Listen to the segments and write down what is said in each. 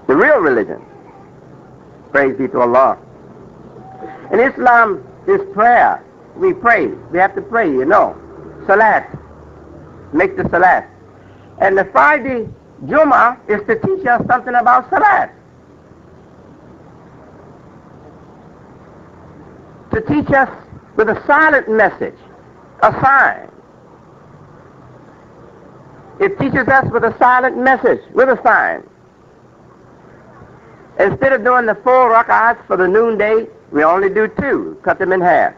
the real religion. Praise be to Allah. In Islam is prayer. We pray. We have to pray, you know. Salat. Make the salat. And the Friday Jummah is to teach us something about salat. To teach us with a silent message, a sign. It teaches us with a silent message, with a sign. Instead of doing the 4 rak'ahs for the noonday, we only do 2, cut them in half.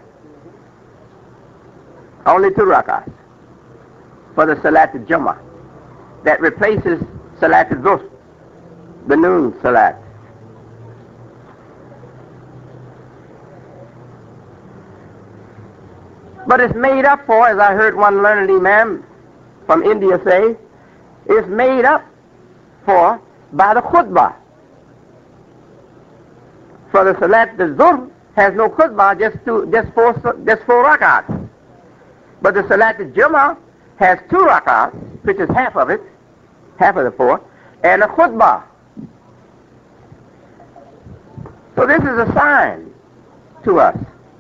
Only 2 rak'ahs for the Salat al-Jummah. That replaces Salat al-Dhuhr, the noon Salat. But it's made up for, as I heard one learned imam from India say, it's made up for by the khutbah. For the Salat al-Dhuhr has no khutbah, just four rak'ahs. But the Salat al-Jummah has 2 rak'ahs, which is half of it, half of the 4, and a khutbah. So this is a sign to us.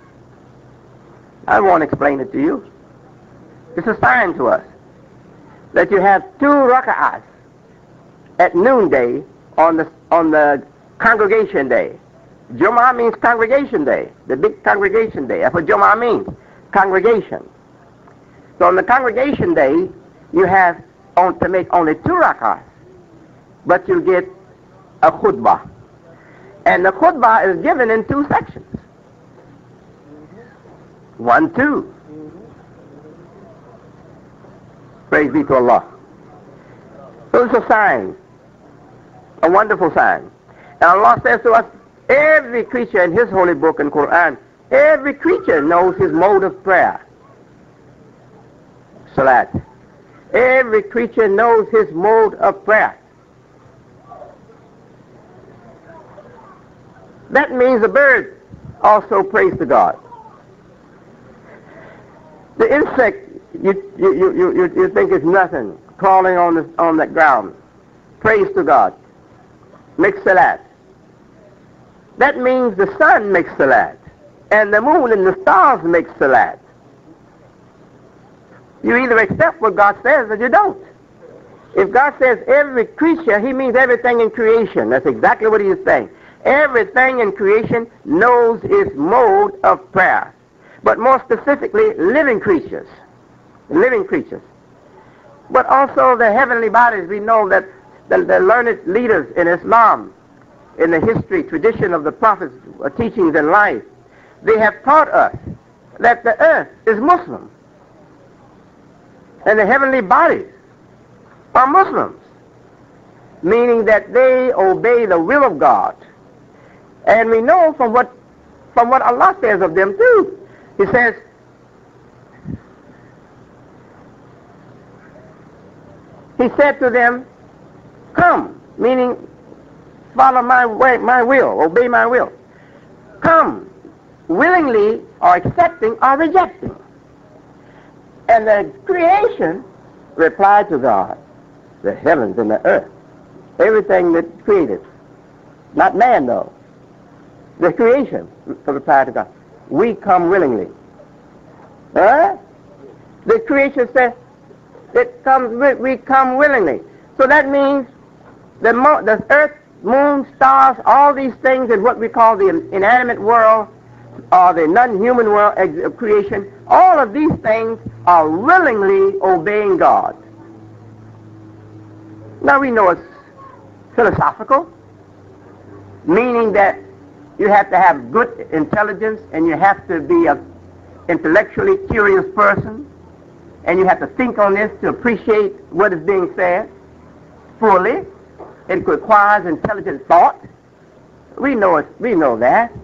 I won't explain it to you. It's a sign to us that you have 2 rak'ahs at noonday on the congregation day. Jummah means congregation day, the big congregation day. That's what Jummah means, congregation. So on the congregation day, you have to make only 2 rak'ahs, but you get a khutbah. And the khutbah is given in 2 sections. 1, 2. Praise be to Allah. So it's a sign, a wonderful sign. And Allah says to us, every creature in His holy book and Quran, every creature knows his mode of prayer. Salat. Every creature knows his mode of prayer. That means the bird also prays to God. The insect, you think is nothing, crawling on the ground, prays to God, makes salat. That means the sun makes salat, and the moon and the stars make salat. You either accept what God says or you don't. If God says every creature, He means everything in creation. That's exactly what He is saying. Everything in creation knows its mode of prayer. But more specifically, living creatures. Living creatures. But also the heavenly bodies. We know that the learned leaders in Islam, in the history, tradition of the prophets' teachings and life, they have taught us that the earth is Muslim. And the heavenly bodies are Muslims, meaning that they obey the will of God. And we know from what Allah says of them too. He says, He said to them, come, meaning follow my way, my will, obey my will. Come, willingly or accepting or rejecting. And the creation replied to God, the heavens and the earth, everything that created, not man though, the creation replied to God, we come willingly. The creation says, we come willingly. So that means the earth, moon, stars, all these things in what we call the inanimate world or the non-human world of creation, all of these things are willingly obeying God. Now we know it's philosophical, meaning that you have to have good intelligence and you have to be an intellectually curious person and you have to think on this to appreciate what is being said fully. It requires intelligent thought. We know that.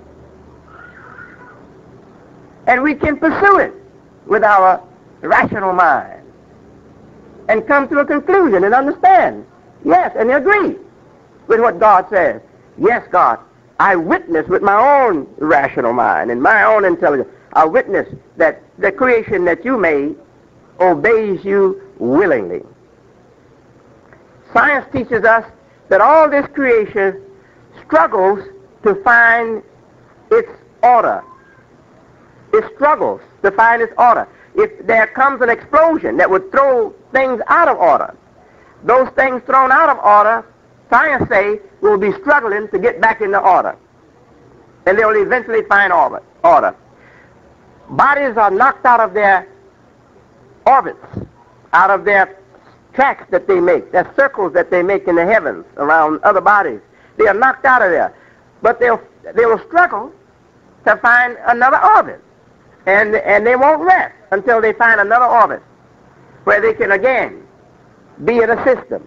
And we can pursue it with our rational mind and come to a conclusion and understand, yes, and agree with what God says. Yes, God, I witness with my own rational mind and my own intelligence. I witness that the creation that you made obeys you willingly. Science teaches us that all this creation struggles to find its order. It struggles to find its order. If there comes an explosion that would throw things out of order, those things thrown out of order, science say, will be struggling to get back into order. And they will eventually find order. Bodies are knocked out of their orbits, out of their tracks that they make, their circles that they make in the heavens around other bodies. They are knocked out of there. But they will struggle to find another orbit. And they won't rest until they find another orbit where they can again be in a system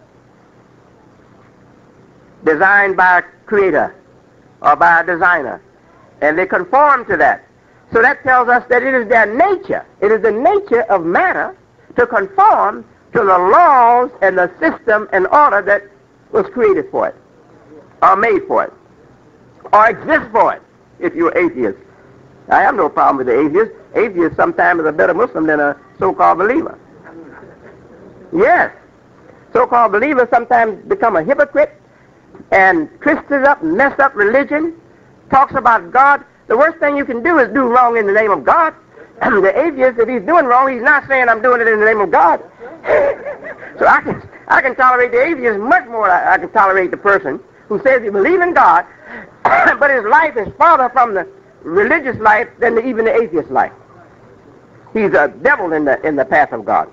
designed by a creator or by a designer. And they conform to that. So that tells us that it is their nature. It is the nature of matter to conform to the laws and the system and order that was created for it, or made for it, or exists for it, if you're atheist. I have no problem with the atheist. Atheist sometimes is a better Muslim than a so-called believer. Yes. So-called believers sometimes become a hypocrite and twisted up, messed up religion, talks about God. The worst thing you can do is do wrong in the name of God. The atheist, if he's doing wrong, he's not saying I'm doing it in the name of God. So I can tolerate the atheist much more than I can tolerate the person who says he believes in God, but his life is farther from the religious life than even the atheist life. He's a devil in the path of God.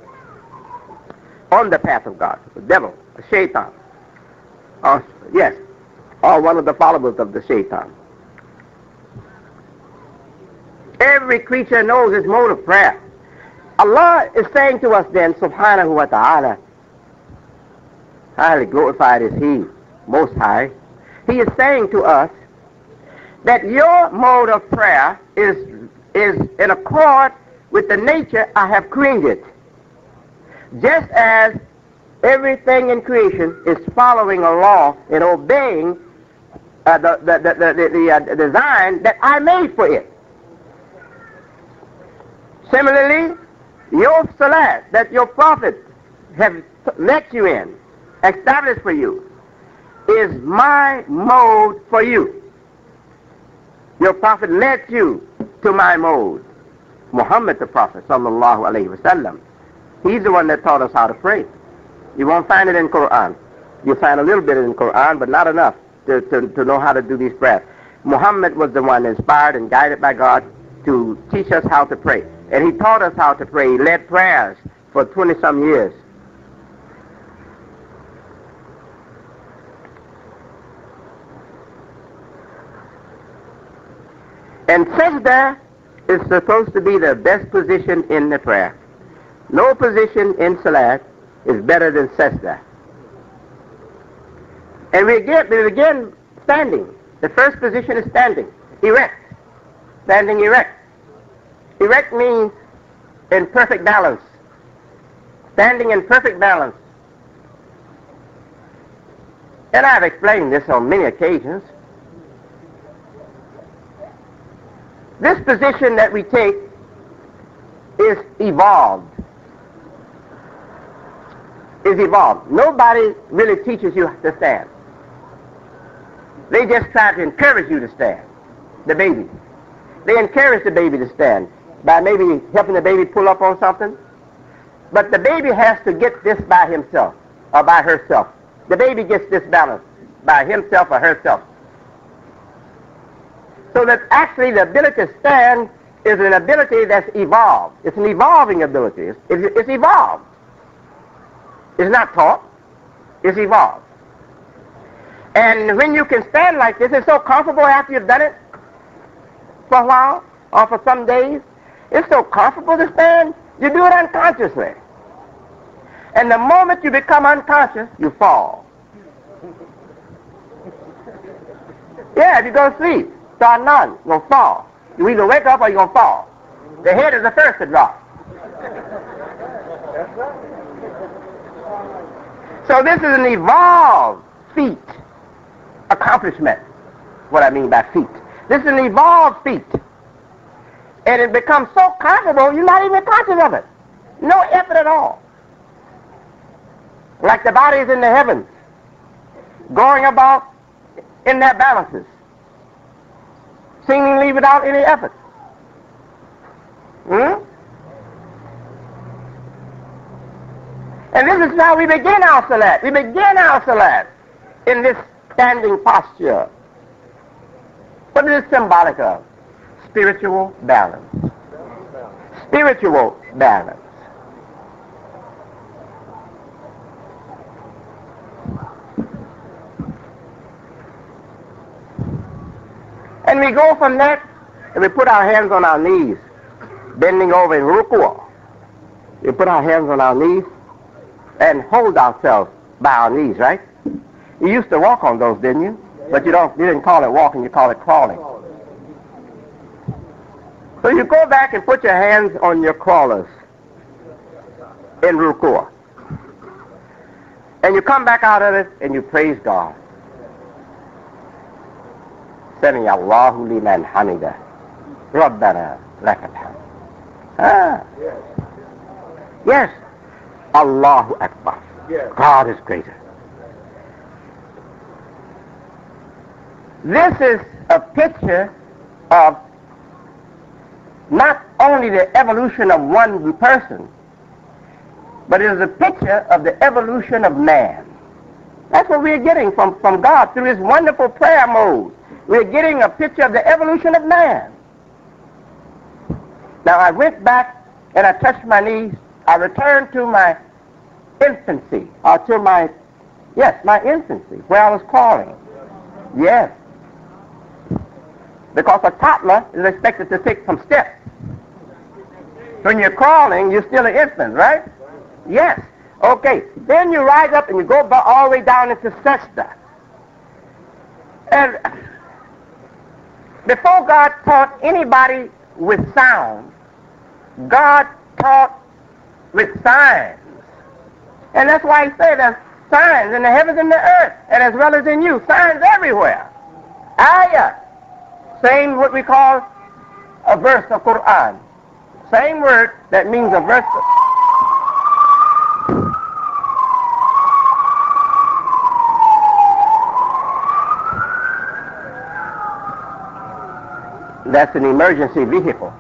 On the path of God. The devil, a shaitan. Yes, or one of the followers of the shaitan. Every creature knows its mode of prayer. Allah is saying to us then, subhanahu wa ta'ala, highly glorified is He, Most High. He is saying to us that your mode of prayer is in accord with the nature I have created. Just as everything in creation is following a law and obeying the design that I made for it. Similarly, your salat that your prophet have let you in, established for you, is my mode for you. Your prophet led you to my mode. Muhammad the Prophet, sallallahu alayhi wasallam, he's the one that taught us how to pray. You won't find it in Quran. You'll find a little bit in Quran, but not enough to know how to do these prayers. Muhammad was the one inspired and guided by God to teach us how to pray. And he taught us how to pray. He led prayers for 20-some years. And sajda is supposed to be the best position in the prayer. No position in salat is better than sajda. And we begin standing. The first position is standing, erect. Standing erect. Erect means in perfect balance. Standing in perfect balance. And I've explained this on many occasions. This position that we take is evolved. Nobody really teaches you to stand. They just try to encourage you to stand. The baby. They encourage the baby to stand by maybe helping the baby pull up on something. But the baby has to get this by himself or by herself. The baby gets this balance by himself or herself. So that actually the ability to stand is an ability that's evolved. It's an evolving ability. It's evolved. It's not taught. It's evolved. And when you can stand like this, it's so comfortable after you've done it for a while or for some days. It's so comfortable to stand, you do it unconsciously. And the moment you become unconscious, you fall. Yeah, if you go to sleep, start none, you're going to fall. You either wake up or you're going to fall. The head is the first to drop. So this is an evolved feat, accomplishment, what I mean by feat. This is an evolved feat. And it becomes so comfortable, you're not even conscious of it. No effort at all. Like the bodies in the heavens. going about in their balances, seemingly without any effort. And this is how we begin our salat. We begin our salat in this standing posture. What is it symbolic of? Spiritual balance. Spiritual balance. And we go from that and we put our hands on our knees, bending over in ruku'. We put our hands on our knees and hold ourselves by our knees, right? You used to walk on those, didn't you? But you didn't call it walking, you call it crawling. So you go back and put your hands on your crawlers in ruku'. And you come back out of it and you praise God. Sami Allahu liman hamida. Rabbana lakal hamd. Yes. Allahu Akbar. Yes. God is greater. This is a picture of not only the evolution of one person, but it is a picture of the evolution of man. That's what we're getting from God through this wonderful prayer mode. We're getting a picture of the evolution of man. Now I went back and I touched my knees. I returned to my infancy, or to my infancy, where I was crawling. Yes. Because a toddler is expected to take some steps. When you're crawling, you're still an infant, right? Yes. Okay. Then you rise up and you go all the way down into sajda. And before God taught anybody with sound, God taught with signs. And that's why he said there's signs in the heavens and the earth, and as well as in you, signs everywhere. Ayah. Same what we call a verse of Quran. Same word that means a verse. That's an emergency vehicle.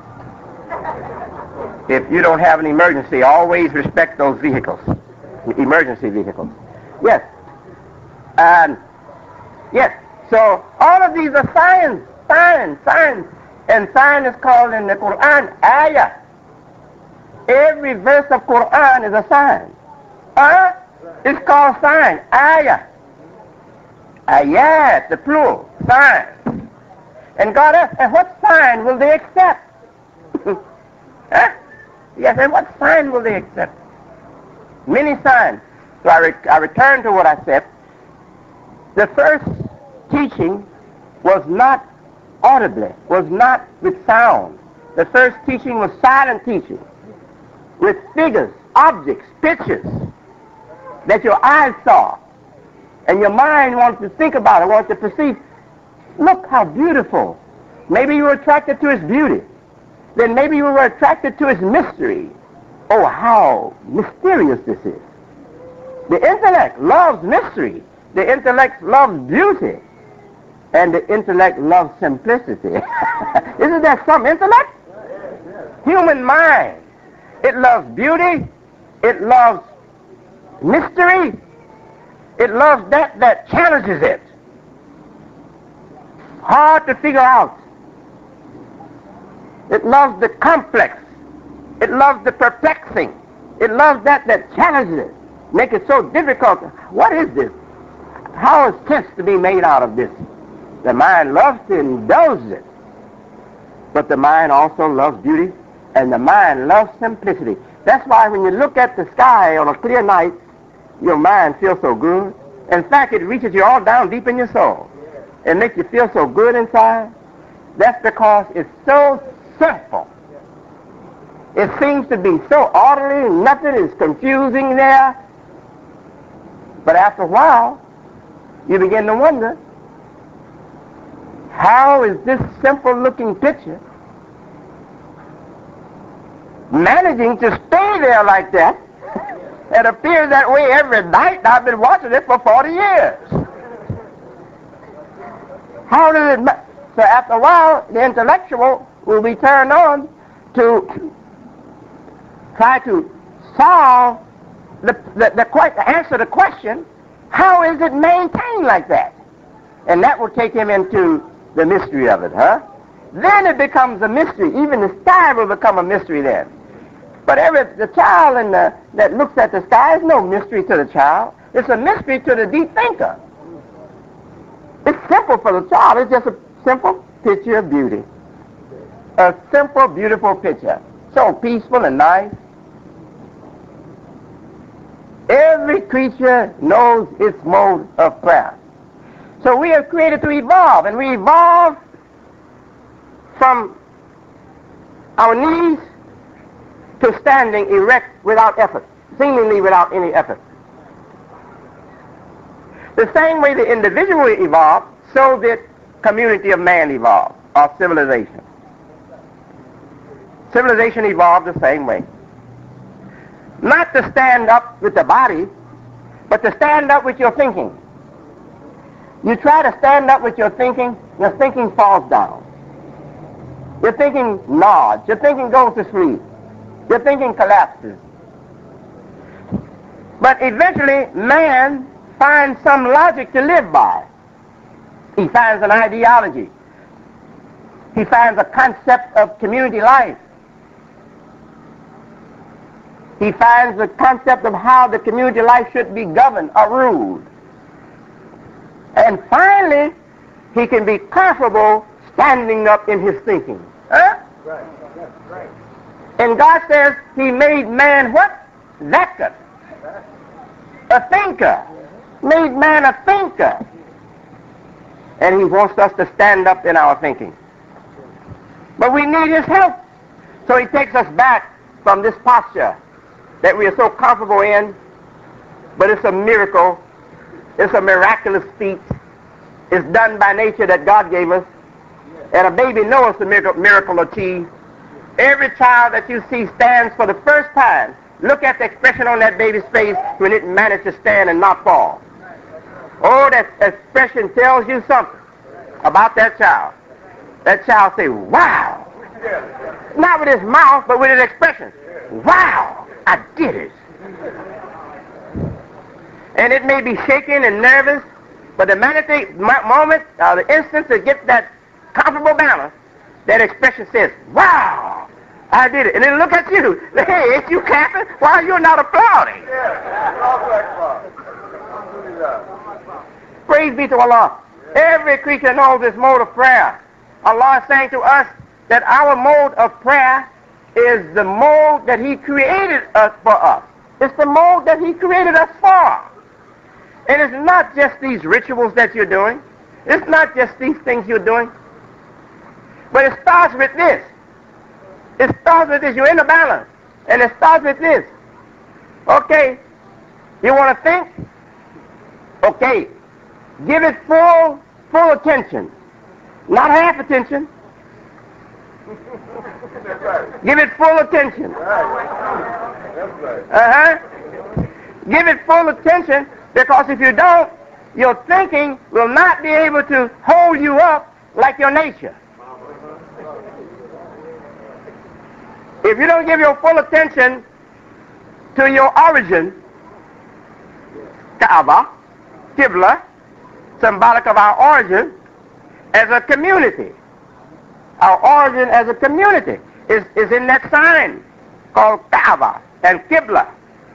If you don't have an emergency, always respect those vehicles. Emergency vehicles. Yes. And yes. So all of these are signs. And sign is called in the Quran ayah. Every verse of Quran is a sign. It's called sign. Ayah. Ayat, the plural. Sign. And God asked, and what sign will they accept? Yes, and what sign will they accept? Many signs. So I return to what I said. The first teaching was not audibly, was not with sound. The first teaching was silent teaching, with figures, objects, pictures that your eyes saw, and your mind wanted to think about it, wanted to perceive. Look how beautiful. Maybe you were attracted to its beauty. Then maybe you were attracted to its mystery. Oh, how mysterious this is. The intellect loves mystery. The intellect loves beauty. And the intellect loves simplicity. Isn't there some intellect? Human mind. It loves beauty. It loves mystery. It loves that challenges it. Hard to figure out. It loves the complex. It loves the perplexing. It loves that challenges it. Make it so difficult. What is this? How is sense to be made out of this? The mind loves to indulge it. But the mind also loves beauty, and the mind loves simplicity. That's why when you look at the sky on a clear night, your mind feels so good. In fact, it reaches you all down deep in your soul. It makes you feel so good inside. That's because it's so simple. It seems to be so orderly, nothing is confusing there. But after a while, you begin to wonder, how is this simple-looking picture managing to stay there like that? It appears that way every night. I've been watching it for 40 years. How does it? So after a while, the intellectual will be turned on to try to solve answer the question, how is it maintained like that? And that will take him into the mystery of it, huh? Then it becomes a mystery. Even the sky will become a mystery then. But the child that looks at the sky is no mystery to the child. It's a mystery to the deep thinker. It's simple for the child. It's just a simple picture of beauty. A simple, beautiful picture. So peaceful and nice. Every creature knows its mode of prayer. So we are created to evolve, and we evolve from our knees to standing erect without effort, seemingly without any effort. The same way the individual evolved, so did community of man evolve, or civilization. Civilization evolved the same way. Not to stand up with the body, but to stand up with your thinking. You try to stand up with your thinking falls down. Your thinking nods. Your thinking goes to sleep. Your thinking collapses. But eventually, man finds some logic to live by. He finds an ideology. He finds a concept of community life. He finds the concept of how the community life should be governed or ruled. And finally, he can be comfortable standing up in his thinking. Huh? Right. And God says he made man what? Zakar. A thinker. Made man a thinker. And he wants us to stand up in our thinking. But we need his help. So he takes us back from this posture that we are so comfortable in, but it's a miracle. It's a miraculous feat. It's done by nature that God gave us. And a baby knows the miracle achieved. Every child that you see stands for the first time. Look at the expression on that baby's face when it managed to stand and not fall. Oh, that expression tells you something about that child. That child say, wow. Not with his mouth, but with his expression. Wow, I did it. And it may be shaking and nervous, but the moment, the instant to get that comfortable balance, that expression says, wow, I did it. And then look at you. Hey, ain't you clapping? Why you're not applauding? Praise be to Allah. Every creature knows this mode of prayer. Allah is saying to us that our mode of prayer is the mode that he created us for us. It's the mode that he created us for. And it's not just these rituals that you're doing. It's not just these things you're doing. But it starts with this. It starts with this. You're in the balance. And it starts with this. Okay. You want to think? Okay. Give it full attention. Not half attention. Give it full attention. Give it full attention, because if you don't, your thinking will not be able to hold you up like your nature. If you don't give your full attention to your origin, Kaaba, Qibla, symbolic of our origin as a community. Our origin as a community is in that sign called Kaaba and Qibla.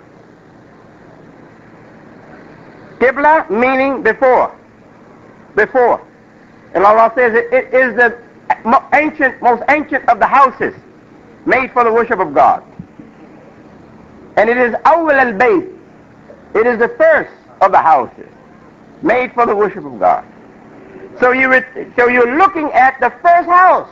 Qibla meaning before. Before. And Allah says it is the most ancient of the houses made for the worship of God. And it is Awwal al-Bayt. It is the first of the houses made for the worship of God. So you're looking at the first house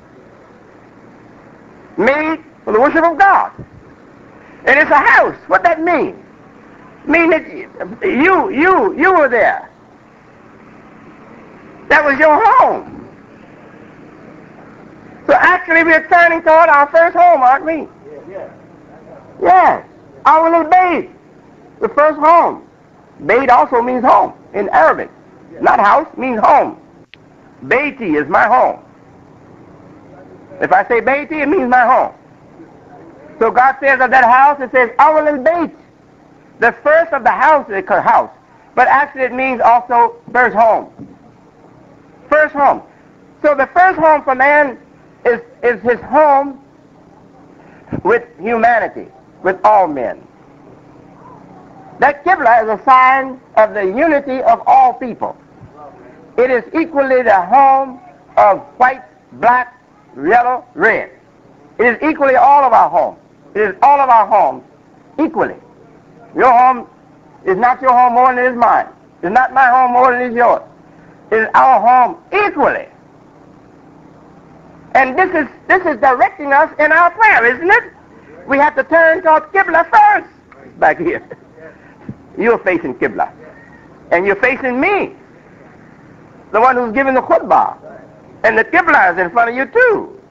made for the worship of God. And it's a house. What that mean? Mean that you were there. That was your home. So actually we're turning toward our first home, aren't we? Yes. Our little Bayt, the first home. Bayt also means home in Arabic. Not house, means home. Beiti is my home. If I say Beiti, it means my home. So God says of that house, it says Awal Beit. The first of the house is called house. But actually it means also first home. First home. So the first home for man is his home with humanity, with all men. That Qibla is a sign of the unity of all people. It is equally the home of white, black, yellow, red. It is equally all of our homes. It is all of our homes equally. Your home is not your home more than it is mine. It's not my home more than it is yours. It is our home equally. And this is directing us in our prayer, isn't it? We have to turn toward Qibla first. Back here. You're facing Qibla. And you're facing me. The one who's giving the khutbah. And the Qibla is in front of you too.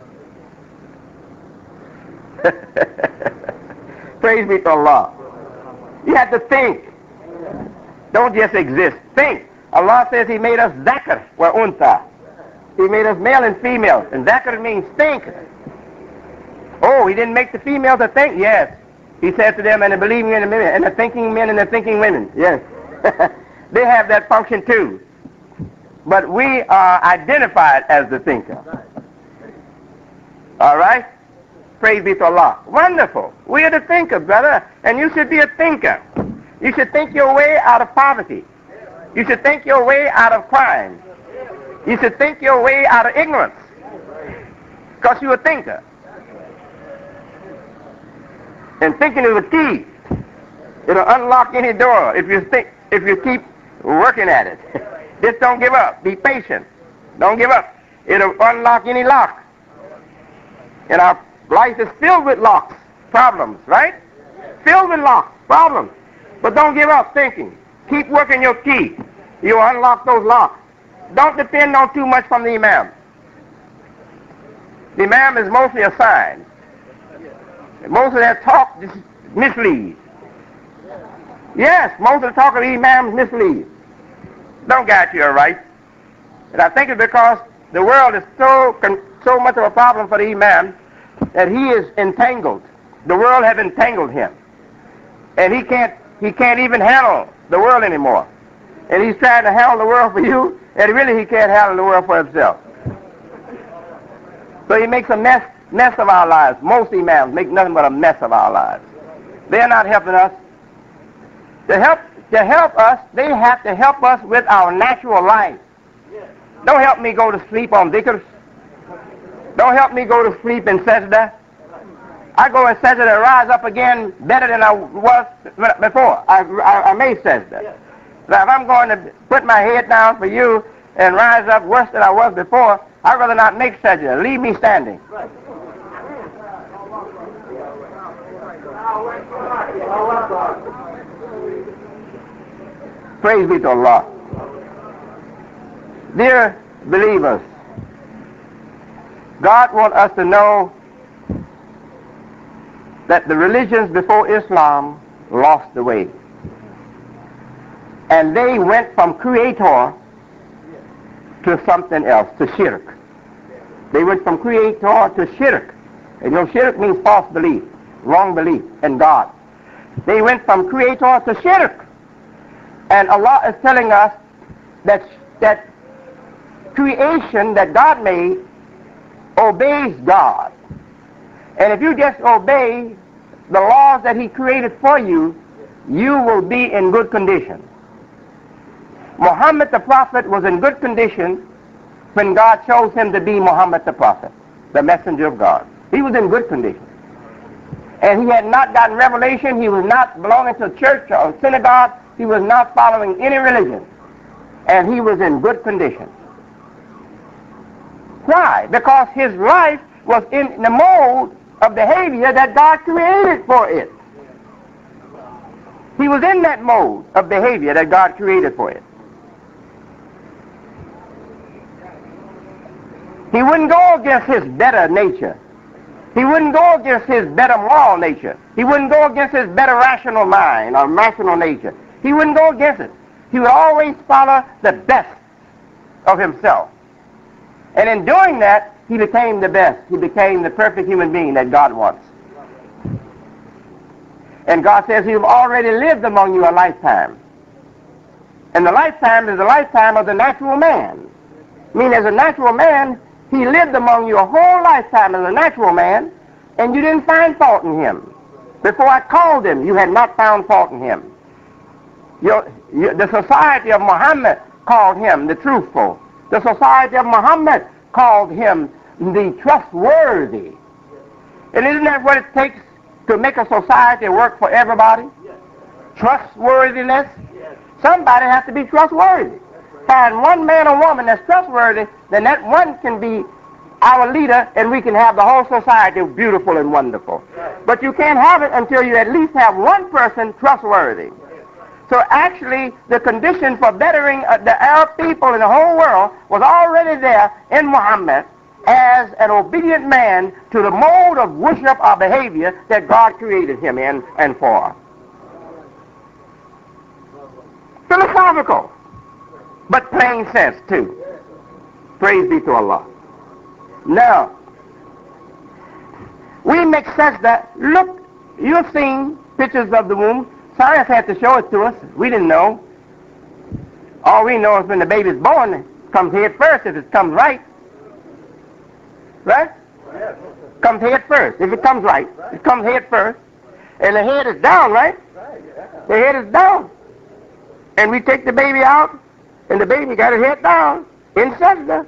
Praise be to Allah. You have to think. Don't just exist. Think. Allah says He made us Zakar wa Untha. He made us male and female. And Zakar means think. Oh, He didn't make the female to think? Yes. He said to them, and the believing men and the thinking men and the thinking women. Yes. They have that function too. But we are identified as the thinker. All right? Praise be to Allah. Wonderful. We are the thinker, brother. And you should be a thinker. You should think your way out of poverty. You should think your way out of crime. You should think your way out of ignorance. Because you're a thinker. And thinking is a key. It'll unlock any door if you keep working at it. Just don't give up. Be patient. Don't give up. It'll unlock any lock. And our life is filled with locks, problems, right? Filled with locks, problems. But don't give up thinking. Keep working your key. You'll unlock those locks. Don't depend on too much from the Imam. The Imam is mostly a sign. Most of that talk just misleads. Yes, most of the talk of the Imam misleads. Don't guide you right. And I think it's because the world is so much of a problem for the Imam that he is entangled. The world has entangled him. And he can't even handle the world anymore. And he's trying to handle the world for you, and really he can't handle the world for himself. So he makes a mess of our lives. Most Imams make nothing but a mess of our lives. They're not helping us. To help us, they have to help us with our natural life. Don't help me go to sleep on dhikrs. Don't help me go to sleep in sajda. I go in sajda and rise up again better than I was before. I made sajda. Now if I'm going to put my head down for you and rise up worse than I was before, I'd rather not make sajda. Leave me standing. Praise be to Allah. Dear believers, God wants us to know that the religions before Islam lost the way. And they went from Creator to something else, to shirk. They went from Creator to shirk. And shirk means false belief, wrong belief in God. They went from Creator to shirk. And Allah is telling us that creation that God made obeys God. And if you just obey the laws that He created for you, you will be in good condition. Muhammad the Prophet was in good condition when God chose him to be Muhammad the Prophet, the messenger of God. He was in good condition. And he had not gotten revelation. He was not belonging to a church or a synagogue. He was not following any religion. And he was in good condition. Why? Because his life was in the mode of behavior that God created for it. He was in that mode of behavior that God created for it. He wouldn't go against his better nature. He wouldn't go against his better moral nature. He wouldn't go against his better rational mind or rational nature. He wouldn't go against it. He would always follow the best of himself And in doing that, he became the best. He became the perfect human being that God wants. And God says He's already lived among you a lifetime. And the lifetime is the lifetime of the natural man. I mean, as a natural man, He lived among you a whole lifetime as a natural man, and you didn't find fault in Him. Before I called Him, you had not found fault in Him. The society of Muhammad called Him the truthful. The society of Muhammad called Him the trustworthy. And isn't that what it takes to make a society work for everybody? Yes. Trustworthiness? Yes. Somebody has to be trustworthy. Find one man or woman that's trustworthy, then that one can be our leader, and we can have the whole society beautiful and wonderful. Right. But you can't have it until you at least have one person trustworthy. So actually, the condition for bettering the Arab people in the whole world was already there in Muhammad as an obedient man to the mode of worship or behavior that God created him in and for. Philosophical, but plain sense too. Praise be to Allah. Now, we make sense that, look, you've seen pictures of the womb. Science had to show it to us. We didn't know. All we know is when the baby's born, it comes head first if it comes right. Right? Comes head first. If it comes right, it comes head first. And the head is down, right? The head is down. And we take the baby out, and the baby got his head down in sajda.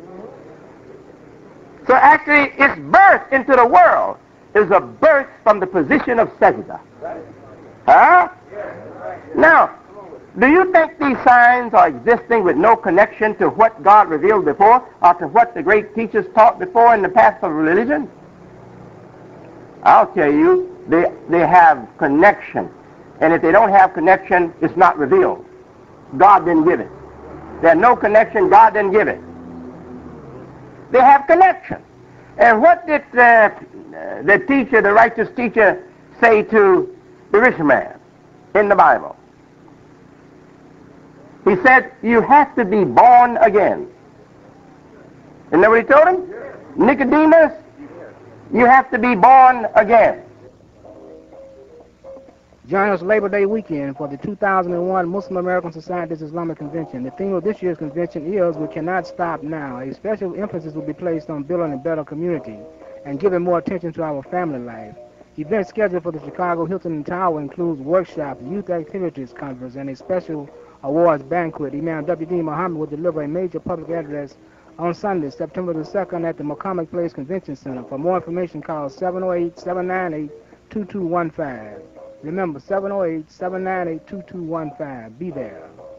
So actually, its birth into the world is a birth from the position of sajda. Huh? Now, do you think these signs are existing with no connection to what God revealed before or to what the great teachers taught before in the path of religion? I'll tell you, they have connection. And if they don't have connection, it's not revealed. God didn't give it. There's no connection, God didn't give it. They have connection. And what did the teacher, the righteous teacher, say to the rich man in the Bible? He said, you have to be born again. Isn't that what he told him? Yes. Nicodemus, you have to be born again. Join us Labor Day weekend for the 2001 Muslim American Society's Islamic Convention. The theme of this year's convention is We Cannot Stop Now. A special emphasis will be placed on building a better community and giving more attention to our family life. Events scheduled for the Chicago Hilton Tower includes workshops, youth activities conference, and a special awards banquet. Imam W.D. Muhammad will deliver a major public address on Sunday, September the 2nd at the McCormick Place Convention Center. For more information, call 708-798-2215. Remember, 708-798-2215. Be there.